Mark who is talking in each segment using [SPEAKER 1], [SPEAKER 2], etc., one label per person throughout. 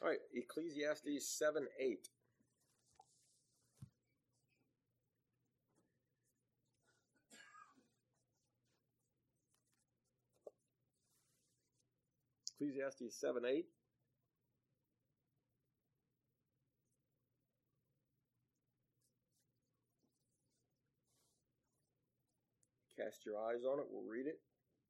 [SPEAKER 1] All right, Ecclesiastes 7:8. Ecclesiastes 7:8. Cast your eyes on it, we'll read it.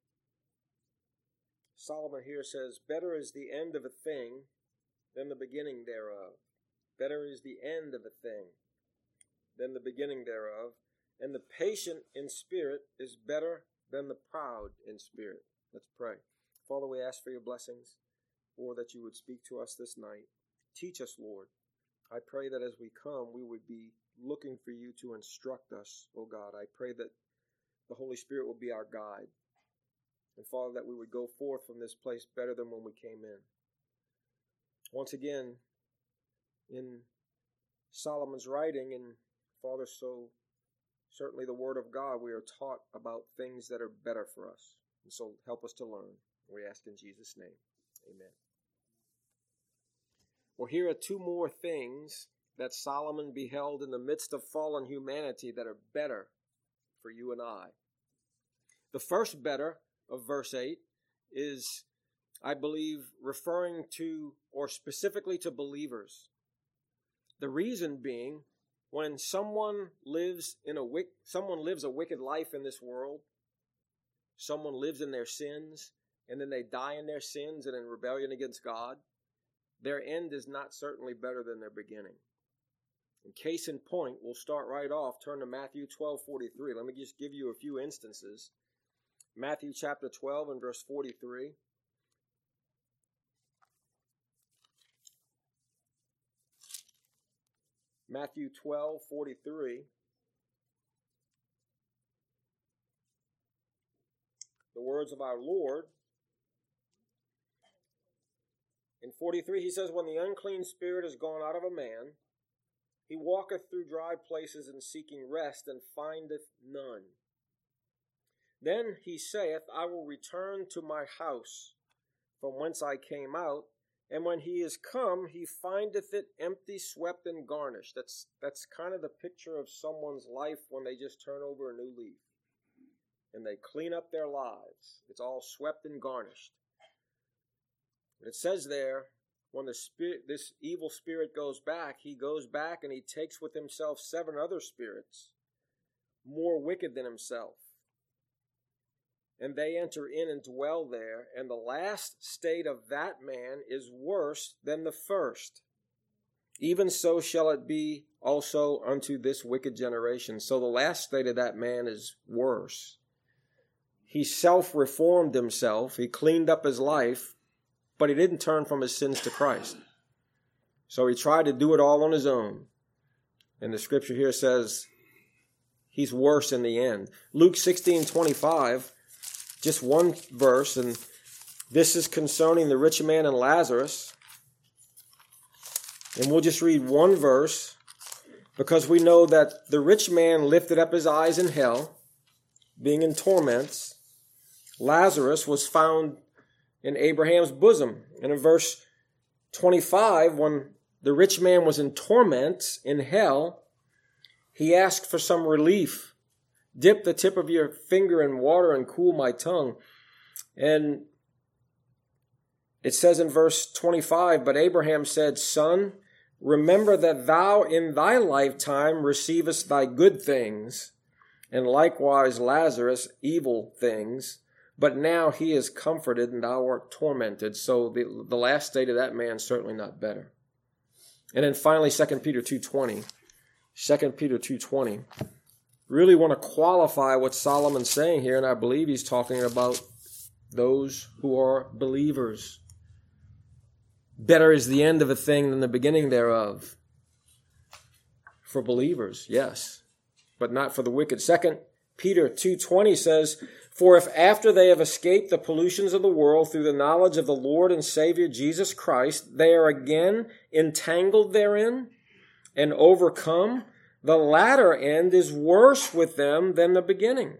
[SPEAKER 1] Solomon here says, "Better is the end of a thing than the beginning thereof. Better is the end of a thing than the beginning thereof. And the patient in spirit is better than the proud in spirit." Let's pray. Father, we ask for your blessings, Lord, that you would speak to us this night. Teach us, Lord. I pray that as we come, we would be looking for you to instruct us, oh God. I pray that the Holy Spirit will be our guide. And Father, that we would go forth from this place better than when we came in. Once again, in Solomon's writing, and Father, so certainly the Word of God, we are taught about things that are better for us. And so help us to learn. We ask in Jesus' name. Amen. Well, here are two more things that Solomon beheld in the midst of fallen humanity that are better for you and I. The first better of verse 8 is, I believe, referring to or specifically to believers. The reason being, when someone lives a wicked life in this world, someone lives in their sins, and then they die in their sins and in rebellion against God, their end is not certainly better than their beginning. In case in point, we'll start right off. Turn to Matthew 12:43. Let me just give you a few instances. Matthew chapter 12 and verse 43. Matthew 12:43. The words of our Lord. In 43, he says, "When the unclean spirit is gone out of a man, he walketh through dry places and seeking rest, and findeth none. Then he saith, I will return to my house from whence I came out. And when he is come, he findeth it empty, swept, and garnished." That's kind of the picture of someone's life when they just turn over a new leaf and they clean up their lives. It's all swept and garnished. But it says there, when this evil spirit goes back, he goes back and he takes with himself 7 other spirits, more wicked than himself. And they enter in and dwell there, and the last state of that man is worse than the first. Even so shall it be also unto this wicked generation. So the last state of that man is worse. He self-reformed himself, he cleaned up his life, but he didn't turn from his sins to Christ. So he tried to do it all on his own. And the scripture here says he's worse in the end. Luke 16:25, just one verse, and this is concerning the rich man and Lazarus. And we'll just read one verse, because we know that the rich man lifted up his eyes in hell, being in torments. Lazarus was found in Abraham's bosom. And in verse 25, when the rich man was in torments in hell, he asked for some relief. "Dip the tip of your finger in water and cool my tongue." And it says in verse 25, "But Abraham said, Son, remember that thou in thy lifetime receivest thy good things, and likewise Lazarus evil things. But now he is comforted and thou art tormented." So the last state of that man is certainly not better. And then finally, 2 Peter 2:20. 2 Peter 2:20. Really want to qualify what Solomon's saying here, and I believe he's talking about those who are believers. Better is the end of a thing than the beginning thereof. For believers, yes, but not for the wicked. 2 Peter 2:20 says, "For if after they have escaped the pollutions of the world through the knowledge of the Lord and Savior Jesus Christ, they are again entangled therein and overcome, the latter end is worse with them than the beginning."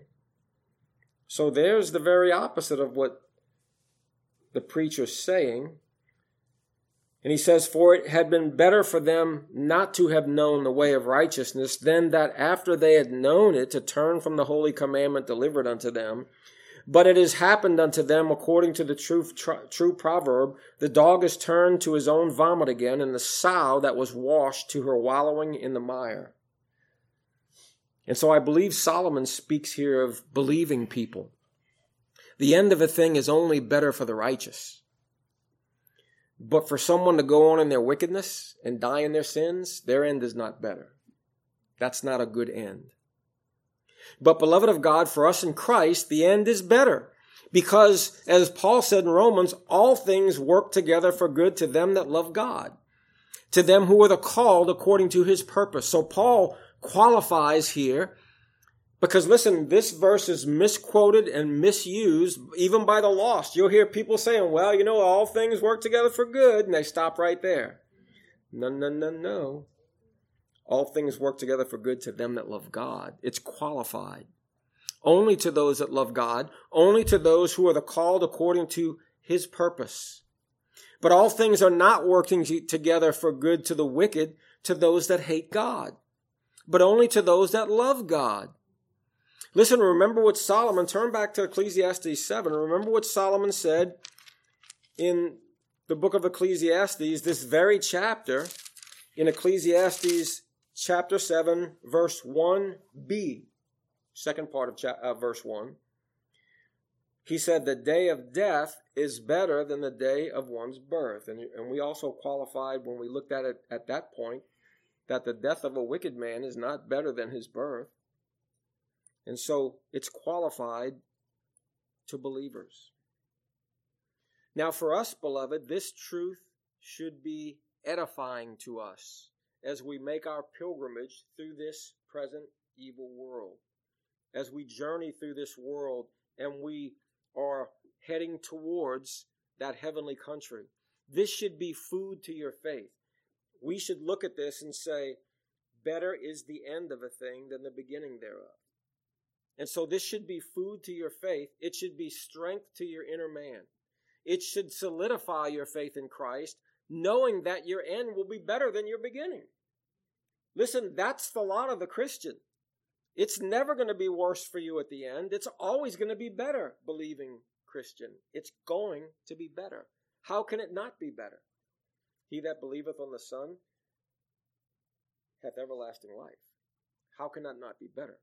[SPEAKER 1] So there's the very opposite of what the preacher's saying. And he says, for it had been better for them not to have known the way of righteousness than that after they had known it to turn from the holy commandment delivered unto them. But it has happened unto them according to the true proverb, the dog is turned to his own vomit again, and the sow that was washed to her wallowing in the mire. And so I believe Solomon speaks here of believing people. The end of a thing is only better for the righteous. But for someone to go on in their wickedness and die in their sins, their end is not better. That's not a good end. But beloved of God, for us in Christ, the end is better. Because, as Paul said in Romans, all things work together for good to them that love God, to them who are the called according to his purpose. So Paul qualifies here, because listen, this verse is misquoted and misused even by the lost. You'll hear people saying, well, all things work together for good, and they stop right there. No. All things work together for good to them that love God. It's qualified. Only to those that love God, only to those who are the called according to his purpose. But all things are not working together for good to the wicked, to those that hate God, but only to those that love God. Listen, remember what Solomon, turn back to Ecclesiastes 7. Remember what Solomon said in the book of Ecclesiastes, this very chapter, in Ecclesiastes chapter 7, verse 1b, second part of verse 1. He said, the day of death is better than the day of one's birth. And we also qualified when we looked at it at that point, that the death of a wicked man is not better than his birth. And so it's qualified to believers. Now for us, beloved, this truth should be edifying to us as we make our pilgrimage through this present evil world. As we journey through this world and we are heading towards that heavenly country. This should be food to your faith. We should look at this and say, better is the end of a thing than the beginning thereof. And so this should be food to your faith. It should be strength to your inner man. It should solidify your faith in Christ, knowing that your end will be better than your beginning. Listen, that's the lot of the Christian. It's never going to be worse for you at the end. It's always going to be better, believing Christian. It's going to be better. How can it not be better? He that believeth on the Son hath everlasting life. How can that not be better?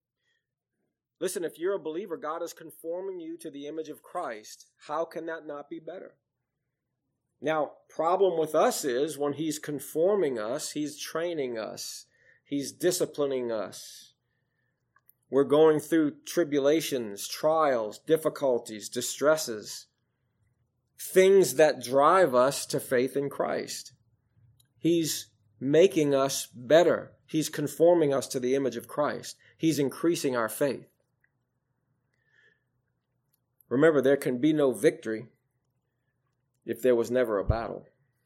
[SPEAKER 1] Listen, if you're a believer, God is conforming you to the image of Christ. How can that not be better? Now, problem with us is when he's conforming us, he's training us. He's disciplining us. We're going through tribulations, trials, difficulties, distresses, things that drive us to faith in Christ. He's making us better. He's conforming us to the image of Christ. He's increasing our faith. Remember, there can be no victory if there was never a battle.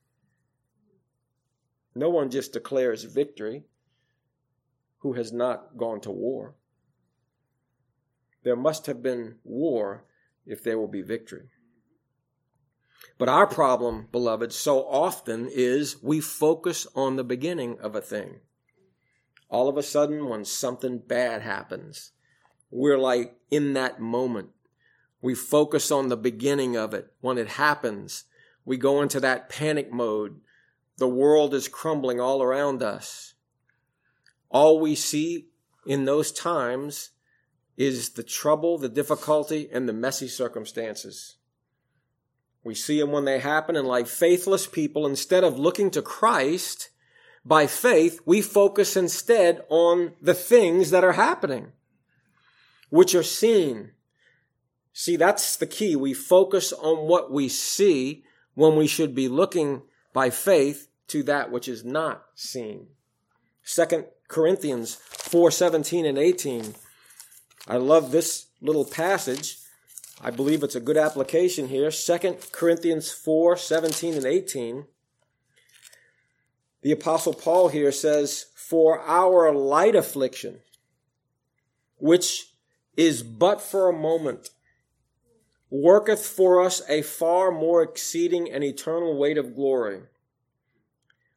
[SPEAKER 1] No one just declares victory who has not gone to war. There must have been war if there will be victory. But our problem, beloved, so often is we focus on the beginning of a thing. All of a sudden, when something bad happens, we're like in that moment. We focus on the beginning of it. When it happens, we go into that panic mode. The world is crumbling all around us. All we see in those times is the trouble, the difficulty, and the messy circumstances. We see them when they happen, and like faithless people, instead of looking to Christ by faith, we focus instead on the things that are happening, which are seen. See, that's the key. We focus on what we see when we should be looking by faith to that which is not seen. 2 Corinthians 4:17 and 18. I love this little passage. I believe it's a good application here. 2 Corinthians 4:17 and 18. The Apostle Paul here says, "For our light affliction, which is but for a moment, worketh for us a far more exceeding and eternal weight of glory,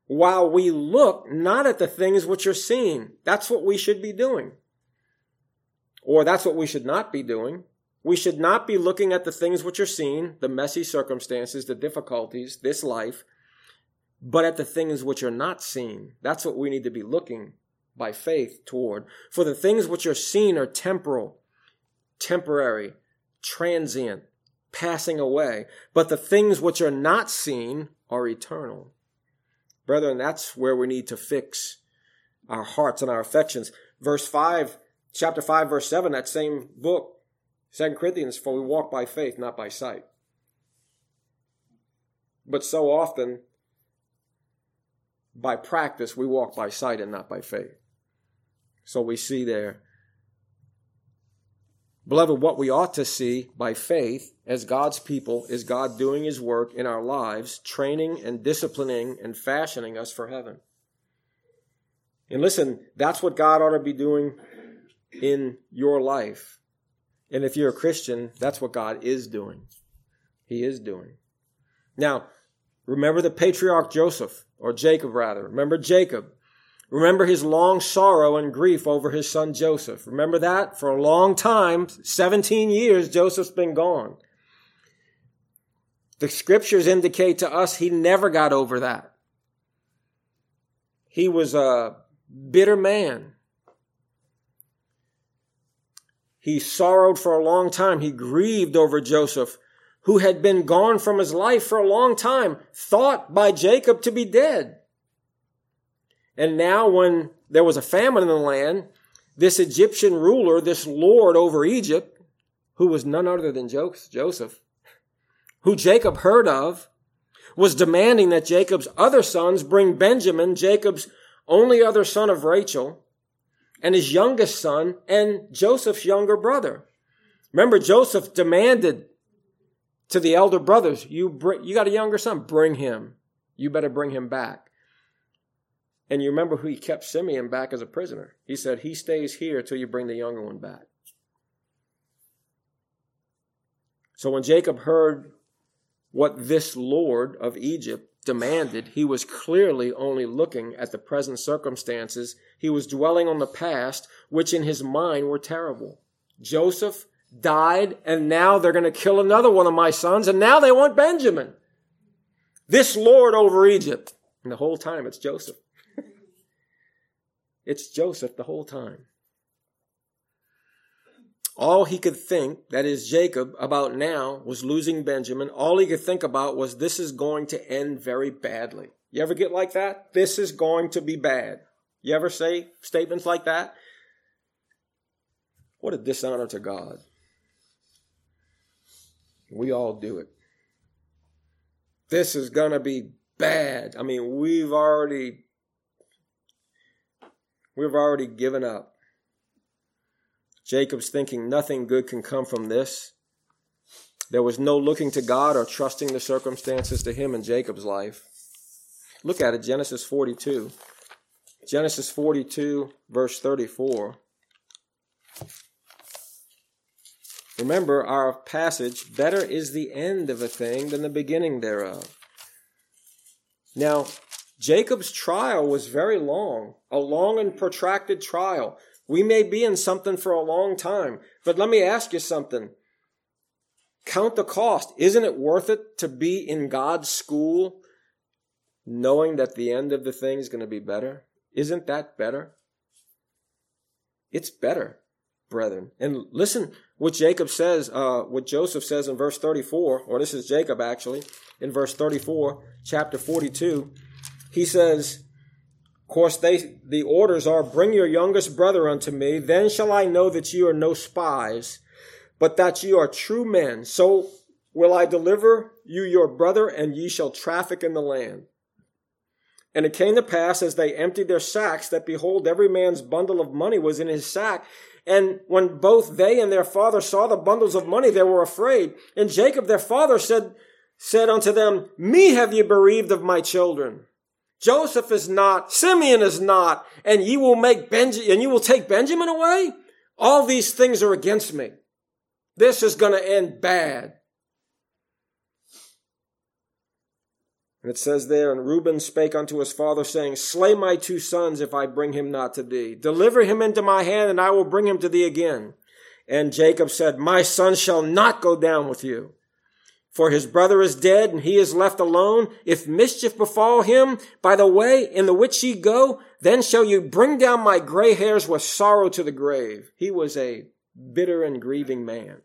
[SPEAKER 1] while we look not at the things which are seen. That's what we should be doing. Or that's what we should not be doing. We should not be looking at the things which are seen, the messy circumstances, the difficulties, this life, but at the things which are not seen. That's what we need to be looking by faith toward. For the things which are seen are temporal, temporary, transient, passing away. But the things which are not seen are eternal. Brethren, that's where we need to fix our hearts and our affections. Chapter 5, verse 7, that same book, 2 Corinthians, for we walk by faith, not by sight. But so often, by practice, we walk by sight and not by faith. So we see there, beloved, what we ought to see by faith as God's people is God doing his work in our lives, training and disciplining and fashioning us for heaven. And listen, that's what God ought to be doing in your life. And if you're a Christian, that's what God is doing. He is doing. Now, remember the patriarch Joseph, or Jacob rather. Remember Jacob. Remember his long sorrow and grief over his son Joseph. Remember that? For a long time, 17 years, Joseph's been gone. The scriptures indicate to us he never got over that. He was a bitter man. He sorrowed for a long time. He grieved over Joseph, who had been gone from his life for a long time, thought by Jacob to be dead. And now when there was a famine in the land, this Egyptian ruler, this lord over Egypt, who was none other than Joseph, who Jacob heard of, was demanding that Jacob's other sons bring Benjamin, Jacob's only other son of Rachel, and his youngest son, and Joseph's younger brother. Remember, Joseph demanded to the elder brothers, you got a younger son, bring him. You better bring him back. And you remember who he kept Simeon back as a prisoner. He said, he stays here till you bring the younger one back. So when Jacob heard what this lord of Egypt demanded, he was clearly only looking at the present circumstances. He was dwelling on the past, which in his mind were terrible. Joseph died, and now they're going to kill another one of my sons, and now they want Benjamin. This lord over Egypt. And the whole time it's Joseph. It's Joseph the whole time. All he could think, that is Jacob, about now was losing Benjamin. All he could think about was this is going to end very badly. You ever get like that? This is going to be bad. You ever say statements like that? What a dishonor to God. We all do it. This is going to be bad. I mean, we've already given up. Jacob's thinking nothing good can come from this. There was no looking to God or trusting the circumstances to him in Jacob's life. Look at it, Genesis 42. Genesis 42, verse 34. Remember our passage, better is the end of a thing than the beginning thereof. Now, Jacob's trial was very long, a long and protracted trial. We may be in something for a long time, but let me ask you something. Count the cost. Isn't it worth it to be in God's school knowing that the end of the thing is going to be better? Isn't that better? It's better, brethren. And listen what Jacob says, what Joseph says in verse 34, or this is Jacob actually, in verse 34, chapter 42. He says, of course, the orders are, bring your youngest brother unto me, then shall I know that you are no spies, but that you are true men. So will I deliver you your brother, and ye shall traffic in the land. And it came to pass, as they emptied their sacks, that behold, every man's bundle of money was in his sack. And when both they and their father saw the bundles of money, they were afraid. And Jacob, their father, said unto them, me have ye bereaved of my children. Joseph is not, Simeon is not, and you will take Benjamin away? All these things are against me. This is going to end bad. And it says there, and Reuben spake unto his father, saying, Slay my 2 sons if I bring him not to thee. Deliver him into my hand, and I will bring him to thee again. And Jacob said, My son shall not go down with you. For his brother is dead, and he is left alone. If mischief befall him by the way in the which ye go, then shall you bring down my gray hairs with sorrow to the grave. He was a bitter and grieving man.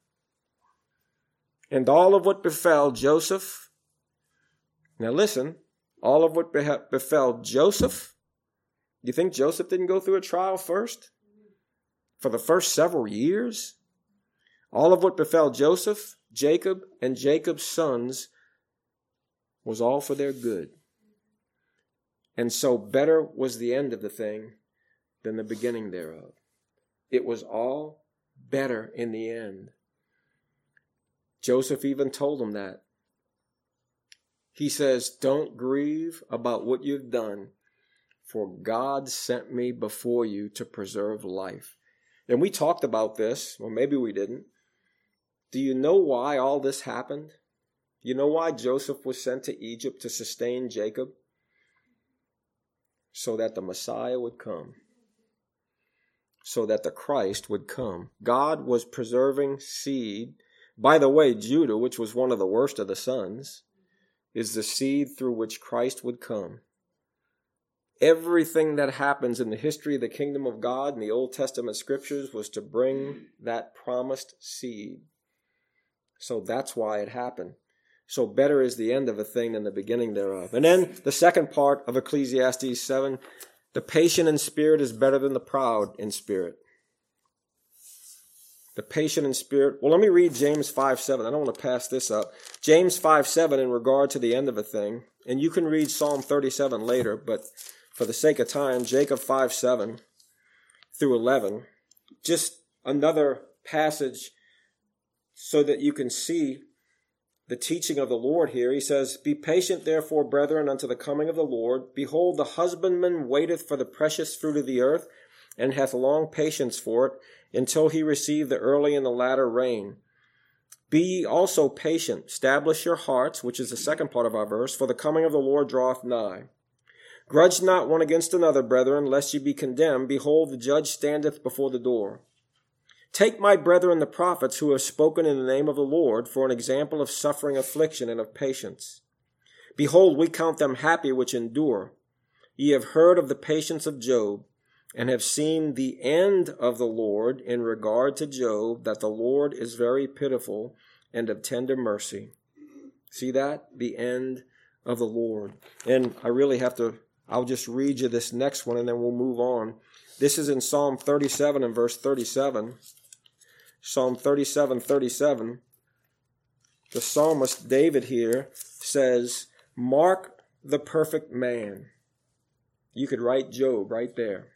[SPEAKER 1] And all of what befell Joseph, now listen, all of what befell Joseph, you think Joseph didn't go through a trial first? For the first several years? All of what befell Joseph, Jacob, and Jacob's sons was all for their good. And so better was the end of the thing than the beginning thereof. It was all better in the end. Joseph even told them that. He says, Don't grieve about what you've done, for God sent me before you to preserve life. And we talked about this, or maybe we didn't. Do you know why all this happened? You know why Joseph was sent to Egypt to sustain Jacob? So that the Messiah would come. So that the Christ would come. God was preserving seed. By the way, Judah, which was one of the worst of the sons, is the seed through which Christ would come. Everything that happens in the history of the kingdom of God in the Old Testament scriptures was to bring that promised seed. So that's why it happened. So better is the end of a thing than the beginning thereof. And then the second part of Ecclesiastes 7, the patient in spirit is better than the proud in spirit. The patient in spirit. Well, let me read James 5:7. I don't want to pass this up. James 5:7 in regard to the end of a thing. And you can read Psalm 37 later, but for the sake of time, Jacob 5:7 through 11. Just another passage so that you can see the teaching of the Lord here. He says, Be patient, therefore, brethren, unto the coming of the Lord. Behold, the husbandman waiteth for the precious fruit of the earth, and hath long patience for it, until he receive the early and the latter rain. Be ye also patient, establish your hearts, which is the second part of our verse, for the coming of the Lord draweth nigh. Grudge not one against another, brethren, lest ye be condemned. Behold, the judge standeth before the door. Take my brethren the prophets who have spoken in the name of the Lord for an example of suffering affliction and of patience. Behold, we count them happy which endure. Ye have heard of the patience of Job, and have seen the end of the Lord in regard to Job, that the Lord is very pitiful and of tender mercy. See that? The end of the Lord. And I'll just read you this next one and then we'll move on. This is in Psalm 37 and verse 37. Psalm 37:37. The psalmist David here says, Mark the perfect man. You could write Job right there.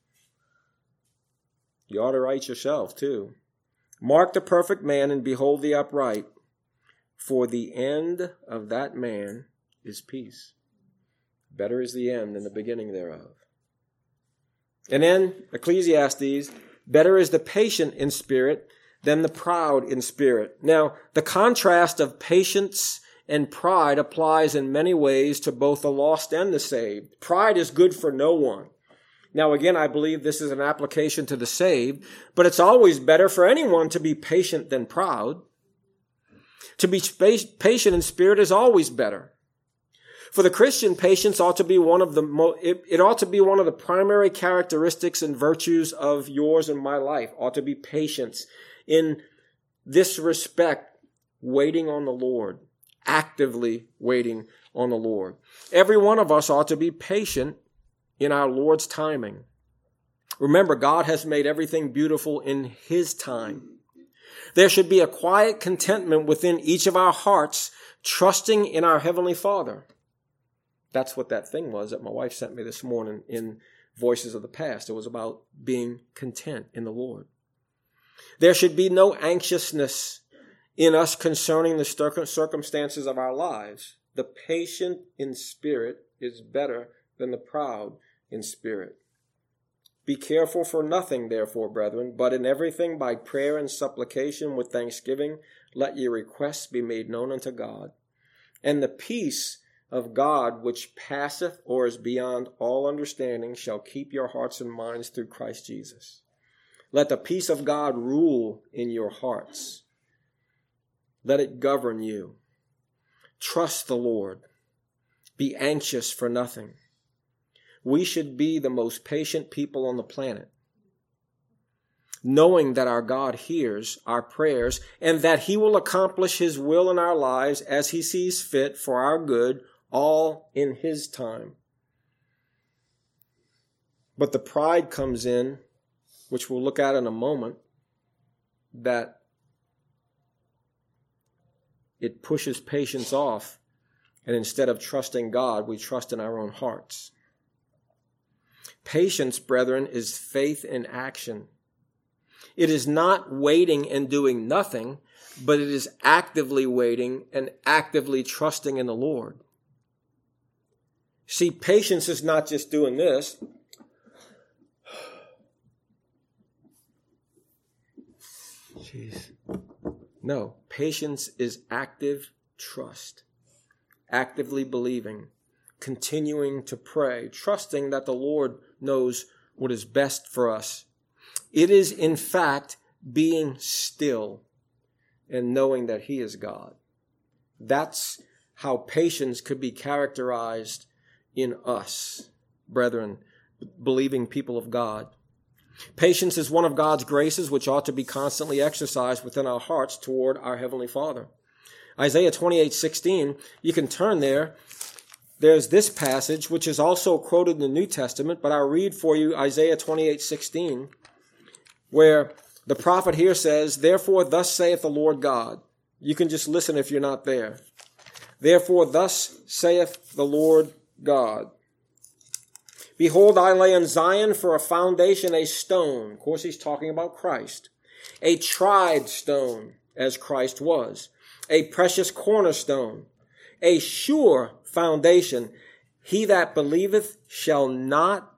[SPEAKER 1] You ought to write yourself too. Mark the perfect man and behold the upright, for the end of that man is peace. Better is the end than the beginning thereof. And then Ecclesiastes, better is the patient in spirit than the proud in spirit. Now, the contrast of patience and pride applies in many ways to both the lost and the saved. Pride is good for no one. Now, again, I believe this is an application to the saved, but it's always better for anyone to be patient than proud. To be patient in spirit is always better. For the Christian, patience ought to be one of the primary characteristics and virtues of yours and my life. Ought to be patience. In this respect, waiting on the Lord, actively waiting on the Lord. Every one of us ought to be patient in our Lord's timing. Remember, God has made everything beautiful in His time. There should be a quiet contentment within each of our hearts, trusting in our Heavenly Father. That's what that thing was that my wife sent me this morning in Voices of the Past. It was about being content in the Lord. There should be no anxiousness in us concerning the circumstances of our lives. The patient in spirit is better than the proud in spirit. Be careful for nothing, therefore, brethren, but in everything by prayer and supplication with thanksgiving, let your requests be made known unto God. And the peace of God, which passeth or is beyond all understanding, shall keep your hearts and minds through Christ Jesus. Let the peace of God rule in your hearts. Let it govern you. Trust the Lord. Be anxious for nothing. We should be the most patient people on the planet, knowing that our God hears our prayers and that he will accomplish his will in our lives as he sees fit for our good, all in his time. But the pride comes in, which we'll look at in a moment, that it pushes patience off, and instead of trusting God, we trust in our own hearts. Patience, brethren, is faith in action. It is not waiting and doing nothing, but it is actively waiting and actively trusting in the Lord. See, patience is not just doing this. Jeez. No, patience is active trust, actively believing, continuing to pray, trusting that the Lord knows what is best for us. It is, in fact, being still and knowing that he is God. That's how patience could be characterized in us, brethren, believing people of God. Patience is one of God's graces which ought to be constantly exercised within our hearts toward our Heavenly Father. Isaiah 28:16, you can turn there. There's this passage, which is also quoted in the New Testament, but I'll read for you Isaiah 28:16, where the prophet here says, "Therefore thus saith the Lord God." You can just listen if you're not there. "Therefore thus saith the Lord God. Behold, I lay in Zion for a foundation a stone." Of course, he's talking about Christ. "A tried stone, as Christ was. A precious cornerstone. A sure foundation. He that believeth shall not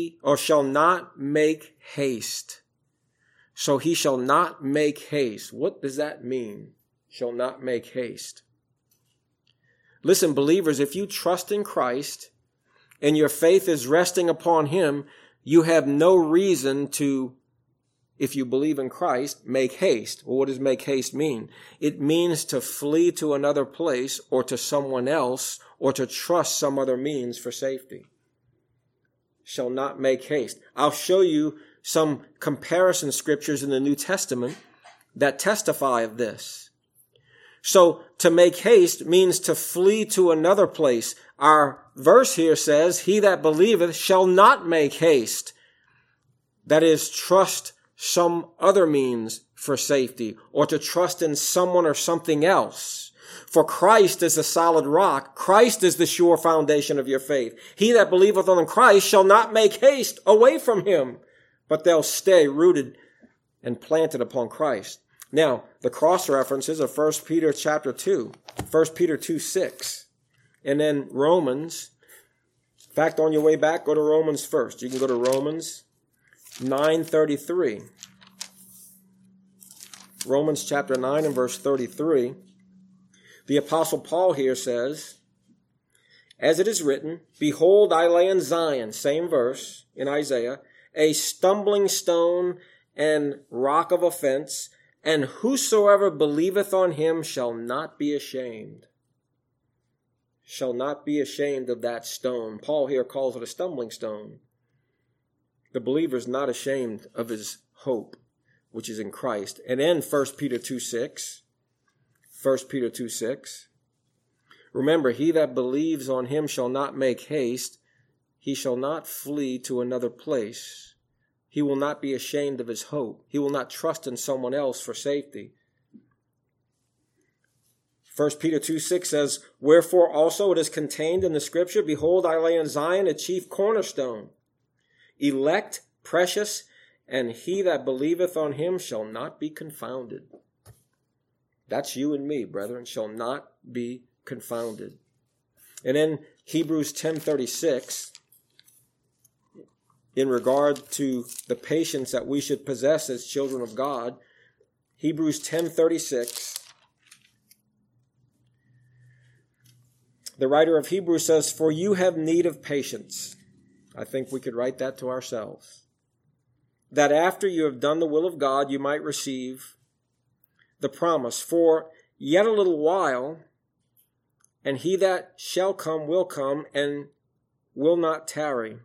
[SPEAKER 1] make haste." So he shall not make haste. What does that mean? Shall not make haste. Listen, believers, if you trust in Christ and your faith is resting upon him, you have no reason to, if you believe in Christ, make haste. Well, what does make haste mean? It means to flee to another place or to someone else or to trust some other means for safety. Shall not make haste. I'll show you some comparison scriptures in the New Testament that testify of this. So to make haste means to flee to another place. Our verse here says, "He that believeth shall not make haste." That is, trust some other means for safety or to trust in someone or something else. For Christ is the solid rock. Christ is the sure foundation of your faith. "He that believeth on Christ shall not make haste away from him, but they'll stay rooted and planted upon Christ." Now, the cross references are 1 Peter chapter 2, 1 Peter 2:6, and then Romans. In fact, on your way back, go to Romans first. You can go to Romans 9:33. Romans chapter 9 and verse 33. The Apostle Paul here says, "As it is written, Behold, I lay in Zion," same verse in Isaiah, "a stumbling stone and rock of offense, and whosoever believeth on him shall not be ashamed." Shall not be ashamed of that stone. Paul here calls it a stumbling stone. The believer is not ashamed of his hope, which is in Christ. And then 1 Peter 2:6. 1 Peter 2:6. Remember, "He that believes on him shall not make haste. He shall not flee to another place. He will not be ashamed of his hope. He will not trust in someone else for safety." 1 Peter 2:6 says, "Wherefore also it is contained in the scripture, Behold, I lay in Zion a chief cornerstone, elect, precious, and he that believeth on him shall not be confounded." That's you and me, brethren, shall not be confounded. And then Hebrews 10:36, in regard to the patience that we should possess as children of God, Hebrews 10:36, The writer of Hebrews says, "For you have need of patience." I think we could write that to ourselves. "That after you have done the will of God, you might receive the promise. For yet a little while, and he that shall come will come, and will not tarry.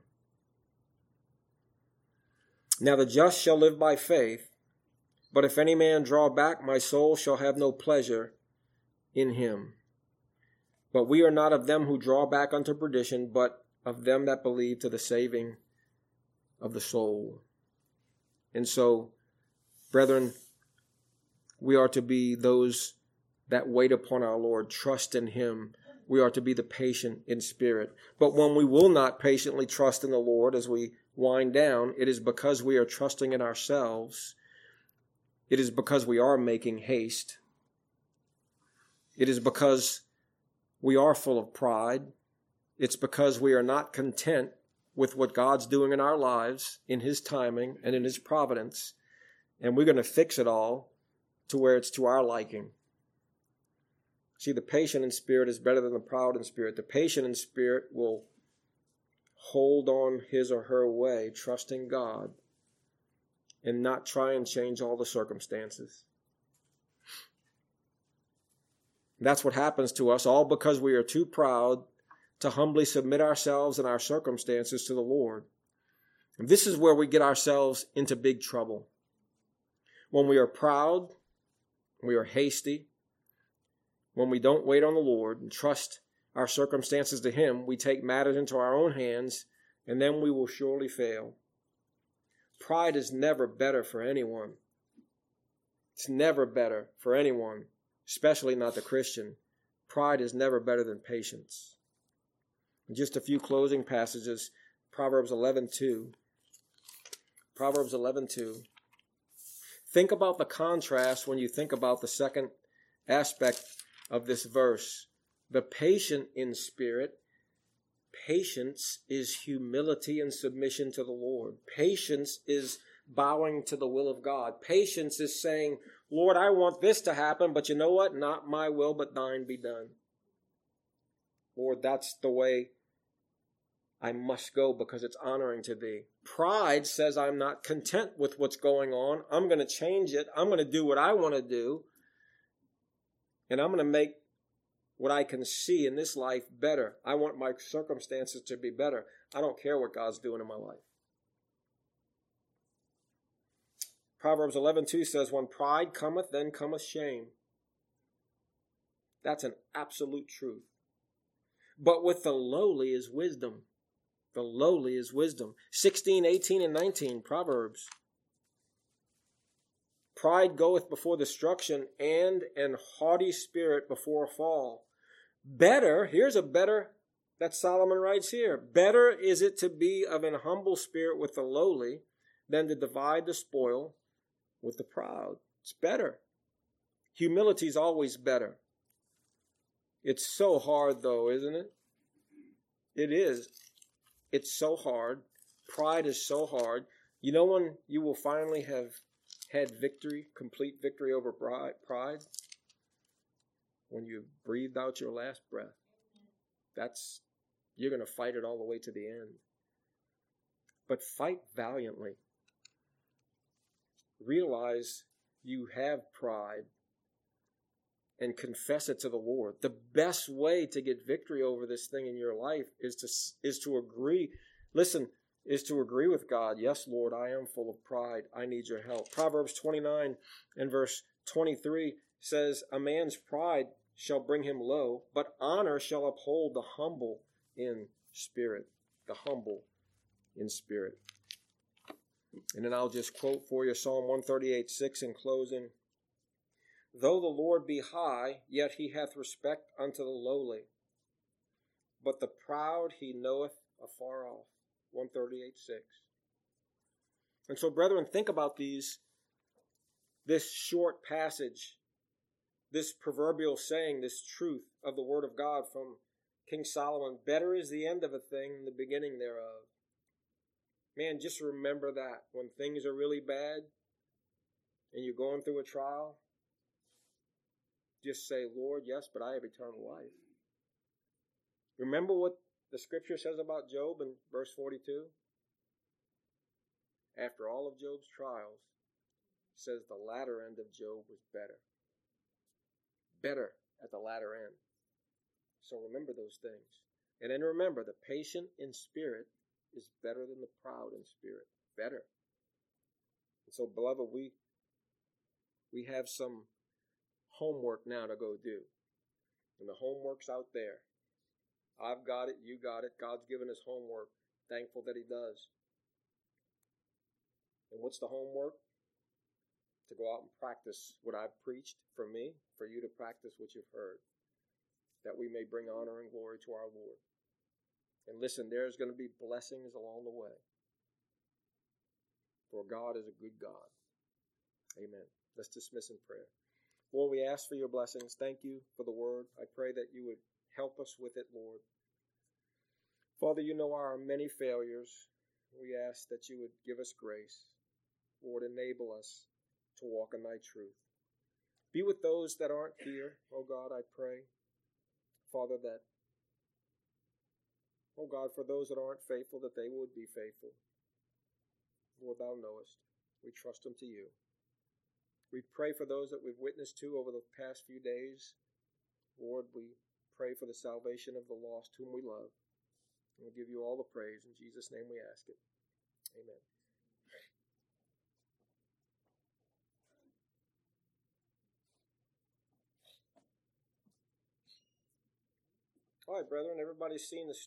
[SPEAKER 1] Now the just shall live by faith. But if any man draw back, my soul shall have no pleasure in him. But we are not of them who draw back unto perdition, but of them that believe to the saving of the soul." And so, brethren, we are to be those that wait upon our Lord, trust in him. We are to be the patient in spirit. But when we will not patiently trust in the Lord as we wind down, it is because we are trusting in ourselves. It is because we are making haste. It is because we are full of pride. It's because we are not content with what God's doing in our lives, in his timing and in his providence. And we're going to fix it all to where it's to our liking. See, the patient in spirit is better than the proud in spirit. The patient in spirit will hold on his or her way, trusting God, and not try and change all the circumstances. That's what happens to us, all because we are too proud to humbly submit ourselves and our circumstances to the Lord. And this is where we get ourselves into big trouble. When we are proud, we are hasty. When we don't wait on the Lord and trust our circumstances to him, we take matters into our own hands, and then we will surely fail. Pride is never better for anyone. It's never better for anyone, especially not the Christian. Pride is never better than patience. Just a few closing passages. Proverbs 11:2. Proverbs 11:2. Think about the contrast when you think about the second aspect of this verse. The patient in spirit. Patience is humility and submission to the Lord. Patience is bowing to the will of God. Patience is saying, "Lord, I want this to happen, but you know what? Not my will, but thine be done. Lord, that's the way I must go because it's honoring to thee." Pride says I'm not content with what's going on. I'm going to change it. I'm going to do what I want to do. And I'm going to make what I can see in this life better. I want my circumstances to be better. I don't care what God's doing in my life. Proverbs 11:2 says, "When pride cometh, then cometh shame." That's an absolute truth. But with the lowly is wisdom. The lowly is wisdom. 16, 18, and 19, Proverbs. "Pride goeth before destruction, and an haughty spirit before a fall. Better," here's a better that Solomon writes here, "better is it to be of an humble spirit with the lowly than to divide the spoil with the proud." It's better. Humility is always better. It's so hard though, isn't it? It is. It's so hard. Pride is so hard. You know when you will finally have had victory, complete victory over pride? When you breathed out your last breath. You're going to fight it all the way to the end. But fight valiantly. Realize you have pride and confess it to the Lord. The best way to get victory over this thing in your life is to agree. Listen, is to agree with God. "Yes, Lord, I am full of pride. I need your help." Proverbs 29 and verse 23 says, "A man's pride shall bring him low, but honor shall uphold the humble in spirit." The humble in spirit. And then I'll just quote for you Psalm 138:6 in closing. "Though the Lord be high, yet he hath respect unto the lowly. But the proud he knoweth afar off." 138:6. And so, brethren, think about this short passage, this proverbial saying, this truth of the word of God from King Solomon. Better is the end of a thing than the beginning thereof. Man, just remember that when things are really bad and you're going through a trial, just say, "Lord, yes, but I have eternal life." Remember what the scripture says about Job in verse 42? After all of Job's trials, it says the latter end of Job was better. Better at the latter end. So remember those things. And then remember, the patient in spirit is better than the proud in spirit. Better. And so, beloved, we have some homework now to go do. And the homework's out there. I've got it, you got it. God's given us homework. Thankful that he does. And what's the homework? To go out and practice what I've preached for me, for you to practice what you've heard, that we may bring honor and glory to our Lord. And listen, there's going to be blessings along the way. For God is a good God. Amen. Let's dismiss in prayer. Lord, we ask for your blessings. Thank you for the word. I pray that you would help us with it, Lord. Father, you know our many failures. We ask that you would give us grace. Lord, enable us to walk in thy truth. Be with those that aren't here, oh God, I pray. Father, that, oh God, for those that aren't faithful, that they would be faithful. Lord, thou knowest. We trust them to you. We pray for those that we've witnessed to over the past few days. Lord, we pray for the salvation of the lost whom we love. And we'll give you all the praise. In Jesus' name we ask it. Amen. All right, brethren, everybody's seen the